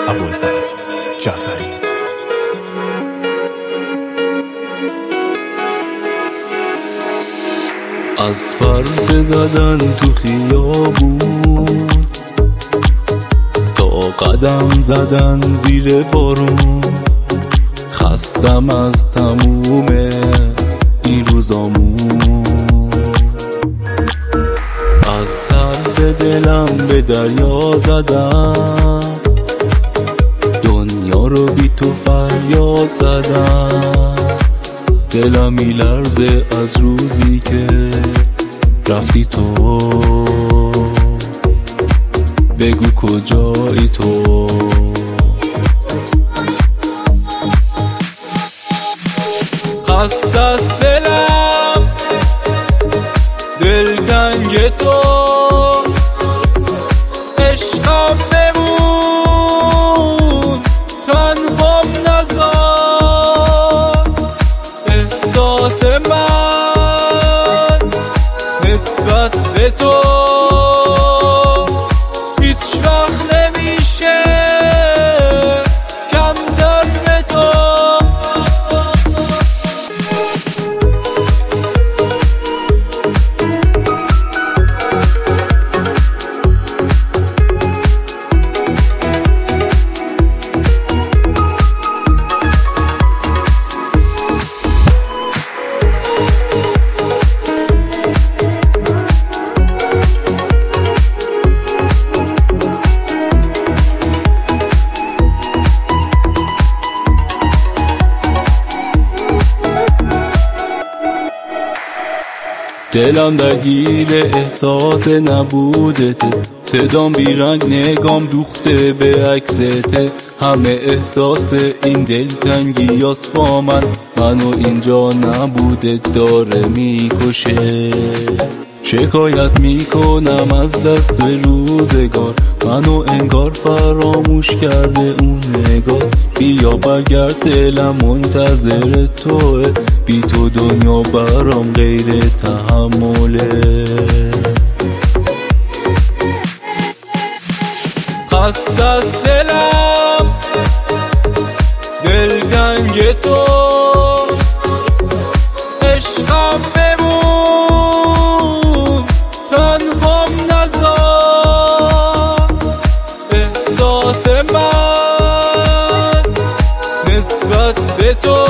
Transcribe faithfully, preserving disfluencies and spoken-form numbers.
ابوالفضل جعفری. از پرسه زدن تو خیابون تا قدم زدن زیر بارون، خستم از تموم این روزامون. از ترس دلم به دریا زدم، دنیا رو بی تو فریاد زدم. دلم میلرزه از روزی که رفتی تو، بگو کجایی تو. خسته است دلم دلتنگ تو، عشقم بمون تنهام نذار. احساس من نسبت به تو هیچ وقت نمیشه کمتر به تو. دلم درگیر احساس نبودته، صدام بیرنگ نگام دوخته به عکسته. همه احساس این دلتنگی یاست با من، منو اینجا نبوده داره میکشه. شکایت میکنم از دست روزگار، منو انگار فراموش کرده اون نگاه. بیا برگرد دلم منتظر توه، بی تو دنیا برام غیر تحمله. خسته است دلم دلتنگ تو، عشقم بمون تنهام نذار. احساس من نسبت به تو